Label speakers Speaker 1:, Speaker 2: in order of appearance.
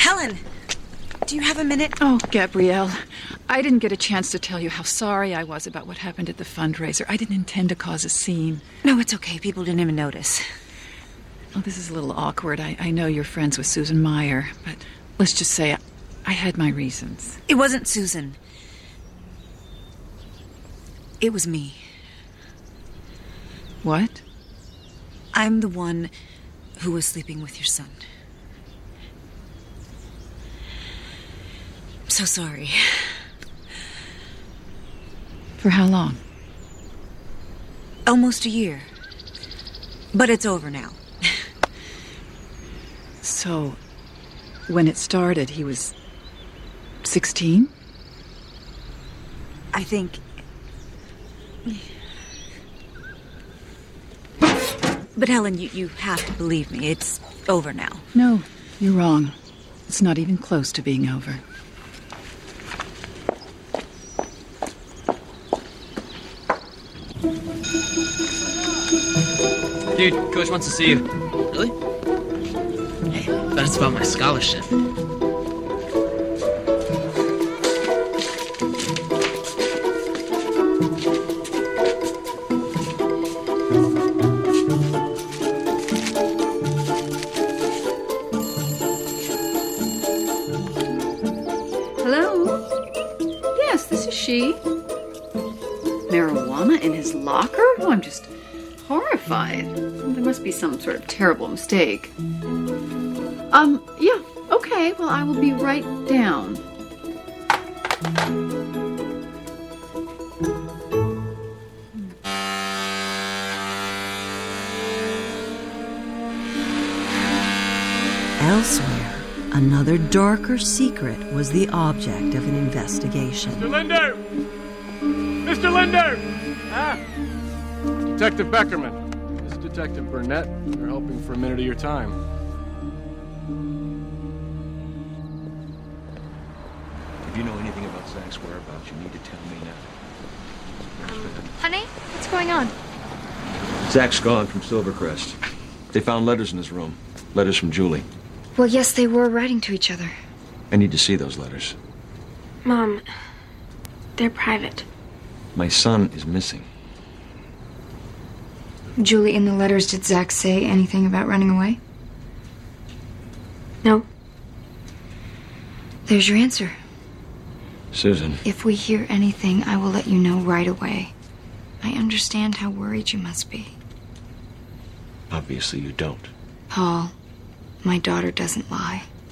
Speaker 1: Helen, do you have a minute?
Speaker 2: Oh, Gabrielle, I didn't get a chance to tell you how sorry I was about what happened at the fundraiser. I didn't intend to cause a scene.
Speaker 1: No, it's okay. People didn't even notice.
Speaker 2: Oh, this is a little awkward. I know you're friends with Susan Meyer, but let's just say I had my reasons.
Speaker 1: It wasn't Susan. It was me.
Speaker 2: What?
Speaker 1: I'm the one who was sleeping with your son. I'm so sorry.
Speaker 2: For how long?
Speaker 1: Almost a year. But it's over now.
Speaker 2: So, when it started, he was 16?
Speaker 1: I think... But Helen, you have to believe me. It's over now.
Speaker 2: No, you're wrong. It's not even close to being over.
Speaker 3: Dude, Coach wants to see you.
Speaker 4: Really? Hey, bet it's about my scholarship.
Speaker 2: Hello? Yes, this is she. Marijuana in his locker? Oh, I'm just horrified. There must be some sort of terrible mistake. Yeah, okay. Well, I will be right down.
Speaker 5: Elsewhere, another darker secret was the object of an investigation.
Speaker 6: Mr. Linder! Mr. Linder! Ah! Detective Beckerman. This is Detective Burnett. We're hoping for a minute of your time.
Speaker 7: If you know anything about Zach's whereabouts, you need to tell me now.
Speaker 8: Honey, what's going on?
Speaker 7: Zach's gone from Silvercrest. They found letters in his room. Letters from Julie.
Speaker 8: Well, yes, they were writing to each other.
Speaker 7: I need to see those letters.
Speaker 8: Mom, they're private.
Speaker 7: My son is missing.
Speaker 8: Julie, in the letters, did Zach say anything about running away? No. There's your answer.
Speaker 7: Susan.
Speaker 8: If we hear anything, I will let you know right away. I understand how worried you must be.
Speaker 7: Obviously you don't.
Speaker 8: Paul, my daughter doesn't lie.